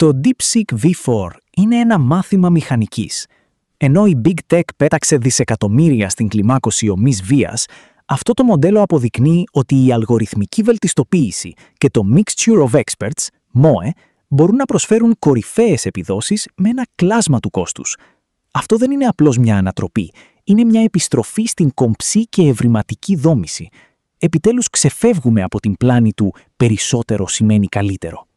Το DeepSeek V4 είναι ένα μάθημα μηχανικής. Ενώ η Big Tech πέταξε δισεκατομμύρια στην κλιμάκωση ομής βίας, αυτό το μοντέλο αποδεικνύει ότι η αλγοριθμική βελτιστοποίηση και το Mixture of Experts, MOE, μπορούν να προσφέρουν κορυφαίες επιδόσεις με ένα κλάσμα του κόστους. Αυτό δεν είναι απλώς μια ανατροπή, είναι μια επιστροφή στην κομψή και ευρηματική δόμηση. Επιτέλους ξεφεύγουμε από την πλάνη του «περισσότερο σημαίνει καλύτερο».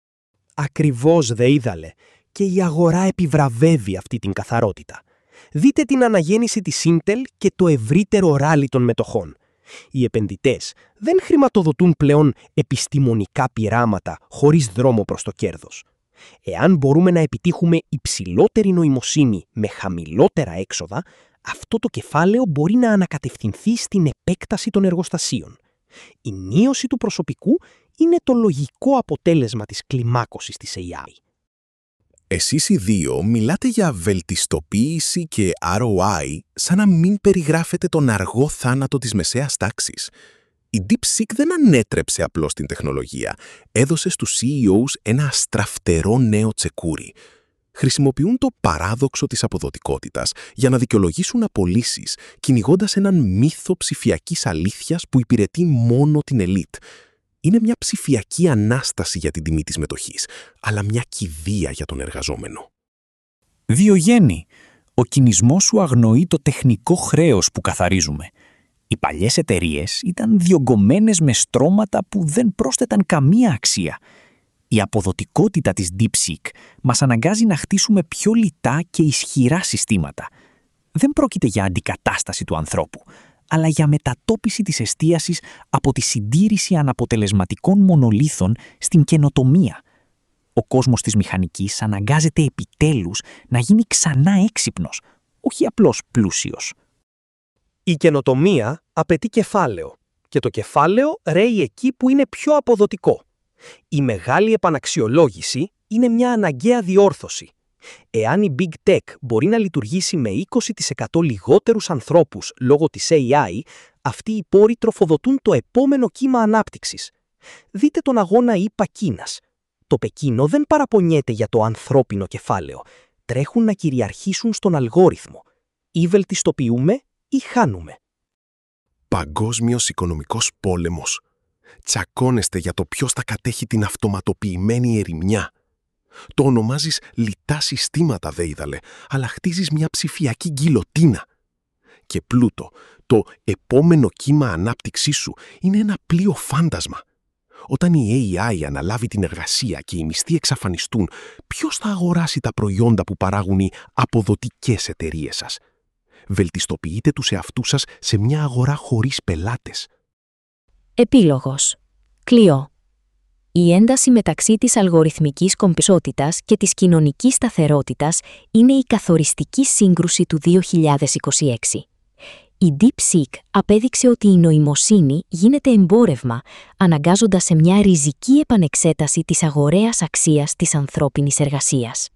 Ακριβώς, δε είδαλε. Και η αγορά επιβραβεύει αυτή την καθαρότητα. Δείτε την αναγέννηση της Intel και το ευρύτερο ράλι των μετοχών. Οι επενδυτές δεν χρηματοδοτούν πλέον επιστημονικά πειράματα χωρίς δρόμο προς το κέρδος. Εάν μπορούμε να επιτύχουμε υψηλότερη νοημοσύνη με χαμηλότερα έξοδα, αυτό το κεφάλαιο μπορεί να ανακατευθυνθεί στην επέκταση των εργοστασίων. Η μείωση του προσωπικού είναι το λογικό αποτέλεσμα της κλιμάκωσης της AI. Εσείς οι δύο μιλάτε για βελτιστοποίηση και ROI σαν να μην περιγράφετε τον αργό θάνατο της μεσαίας τάξης. Η DeepSeek δεν ανέτρεψε απλώς την τεχνολογία, έδωσε στους CEOs ένα αστραφτερό νέο τσεκούρι. Χρησιμοποιούν το παράδοξο της αποδοτικότητας για να δικαιολογήσουν απολύσεις, κυνηγώντας έναν μύθο ψηφιακής αλήθειας που υπηρετεί μόνο την ελίτ. Είναι μια ψηφιακή ανάσταση για την τιμή της μετοχής, αλλά μια κηδεία για τον εργαζόμενο. Διογέννη, ο κινησμός σου αγνοεί το τεχνικό χρέος που καθαρίζουμε. Οι παλιές εταιρείες ήταν διωγγωμένες με στρώματα που δεν πρόσθεταν καμία αξία. Η αποδοτικότητα της DeepSeek μας αναγκάζει να χτίσουμε πιο λιτά και ισχυρά συστήματα. Δεν πρόκειται για αντικατάσταση του ανθρώπου, αλλά για μετατόπιση της εστίασης από τη συντήρηση αναποτελεσματικών μονολίθων στην καινοτομία. Ο κόσμος της μηχανικής αναγκάζεται επιτέλους να γίνει ξανά έξυπνος, όχι απλώς πλούσιος. Η καινοτομία απαιτεί κεφάλαιο και το κεφάλαιο ρέει εκεί που είναι πιο αποδοτικό. Η μεγάλη επαναξιολόγηση είναι μια αναγκαία διόρθωση. Εάν η Big Tech μπορεί να λειτουργήσει με 20% λιγότερους ανθρώπους λόγω της AI, αυτοί οι πόροι τροφοδοτούν το επόμενο κύμα ανάπτυξης. Δείτε τον αγώνα ΗΠΑ-Κίνας. Το Πεκίνο δεν παραπονιέται για το ανθρώπινο κεφάλαιο. Τρέχουν να κυριαρχήσουν στον αλγόριθμο. Ή βελτιστοποιούμε ή χάνουμε. Παγκόσμιος οικονομικός πόλεμος. Τσακώνεστε για το ποιος θα κατέχει την αυτοματοποιημένη ερημιά. Το ονομάζεις λιτά συστήματα, δε είδαλε, αλλά χτίζεις μια ψηφιακή γκιλοτίνα. Και πλούτο, το επόμενο κύμα ανάπτυξής σου είναι ένα πλοίο φάντασμα. Όταν η AI αναλάβει την εργασία και οι μισθοί εξαφανιστούν, ποιος θα αγοράσει τα προϊόντα που παράγουν οι αποδοτικές εταιρείες σας? Βελτιστοποιείτε τους εαυτούς σας σε μια αγορά χωρίς πελάτες. Επίλογος. Κλειό. Η ένταση μεταξύ της αλγοριθμικής κομψότητας και της κοινωνικής σταθερότητας είναι η καθοριστική σύγκρουση του 2026. Η DeepSeek απέδειξε ότι η νοημοσύνη γίνεται εμπόρευμα, αναγκάζοντας σε μια ριζική επανεξέταση της αγοραίας αξίας της ανθρώπινης εργασίας.